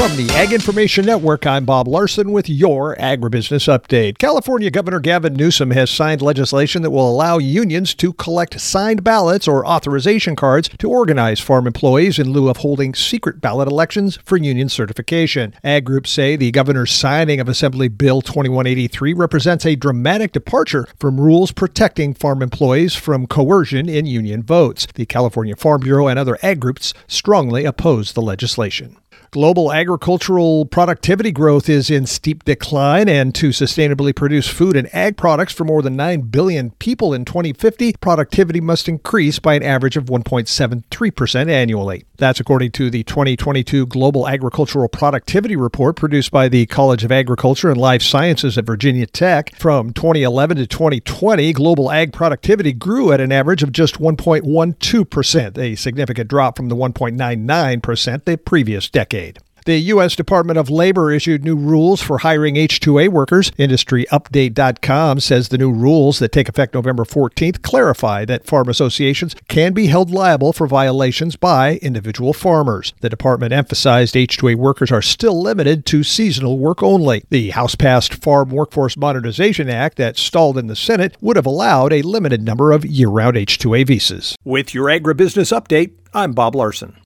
From the Ag Information Network, I'm Bob Larson with your Agribusiness Update. California Governor Gavin Newsom has signed legislation that will allow unions to collect signed ballots or authorization cards to organize farm employees in lieu of holding secret ballot elections for union certification. Ag groups say the governor's signing of Assembly Bill 2183 represents a dramatic departure from rules protecting farm employees from coercion in union votes. The California Farm Bureau and other ag groups strongly oppose the legislation. Global agricultural productivity growth is in steep decline, and to sustainably produce food and ag products for more than 9 billion people in 2050, productivity must increase by an average of 1.73% annually. That's according to the 2022 Global Agricultural Productivity Report produced by the College of Agriculture and Life Sciences at Virginia Tech. From 2011 to 2020, global ag productivity grew at an average of just 1.12%, a significant drop from the 1.99% the previous decade. The U.S. Department of Labor issued new rules for hiring H-2A workers. IndustryUpdate.com says the new rules that take effect November 14th clarify that farm associations can be held liable for violations by individual farmers. The department emphasized H-2A workers are still limited to seasonal work only. The House-passed Farm Workforce Modernization Act that stalled in the Senate would have allowed a limited number of year-round H-2A visas. With your Agribusiness Update, I'm Bob Larson.